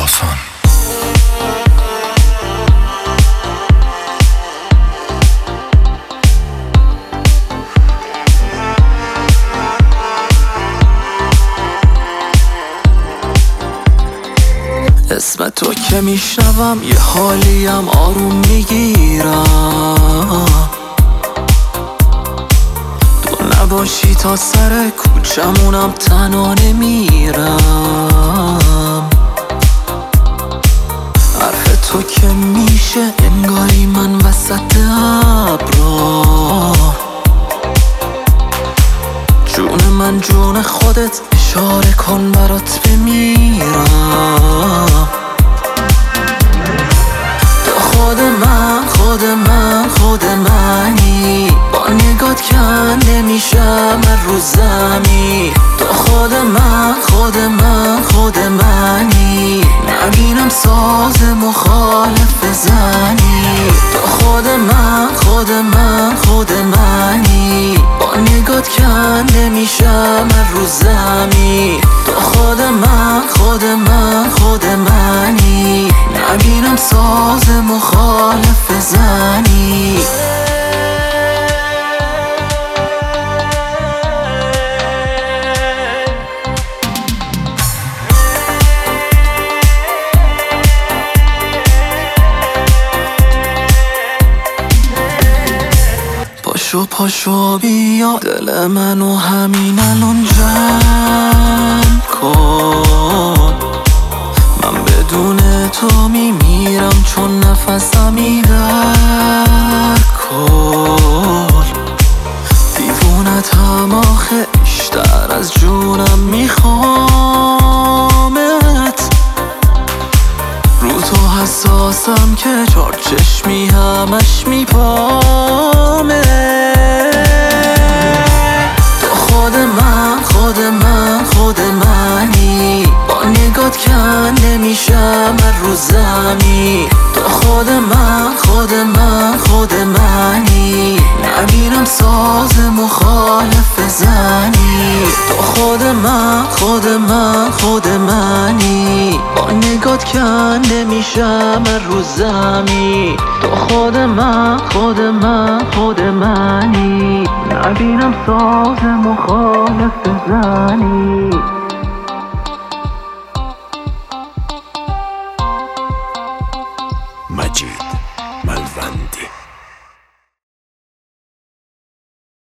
آسان. اسم تو که میشنوم یه حالیم آروم میگیرم. تو نباشی تا سر کوچمونم تنها نمیرم. حرف تو که میشه انگاری من وسط ابرا. جون من جون خودت اشاره کن برات بمیرم. تو خود منی، با نگات کنده میشم رو زمین. تو خود منی، نبینم ساز مخالف زنی. تو خود منی، با نگات کنده میشم رو زمین. تو خود منی، نبینم ساز مخالف زنی. پاشو بیا دل منو همین الان جمع کن. من بدون تو میمیرم چون نفسم در کل. دیوونت هم آخه بیشتر از جونم میخوامت. رو تو حساسم که چار چشمی همش میپامه. تو خود منی، با نگات کنده میشم رو زمین. تو خود منی، نبینم ساز مخالف زنی. تو خود منی، با نگات کنده میشم رو زمین. تو خود منی، نبینم ساز مخالف زنی.